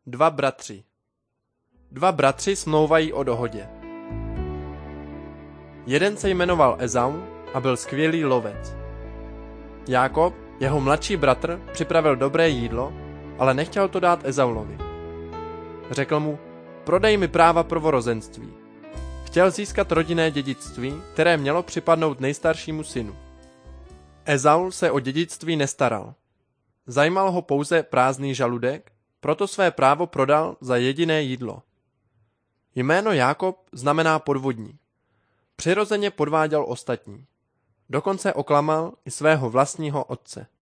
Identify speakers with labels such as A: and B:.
A: Dva bratři. Dva bratři smlouvají o dohodě. Jeden se jmenoval Ezau a byl skvělý lovec. Jákob, jeho mladší bratr, připravil dobré jídlo, ale nechtěl to dát Ezaulovi. Řekl mu, prodej mi práva prvorozenství. Chtěl získat rodinné dědictví, které mělo připadnout nejstaršímu synu. Ezaul se o dědictví nestaral. Zajímal ho pouze prázdný žaludek, proto své právo prodal za jediné jídlo. Jméno Jákob znamená podvodník. Přirozeně podváděl ostatní. Dokonce oklamal i svého vlastního otce.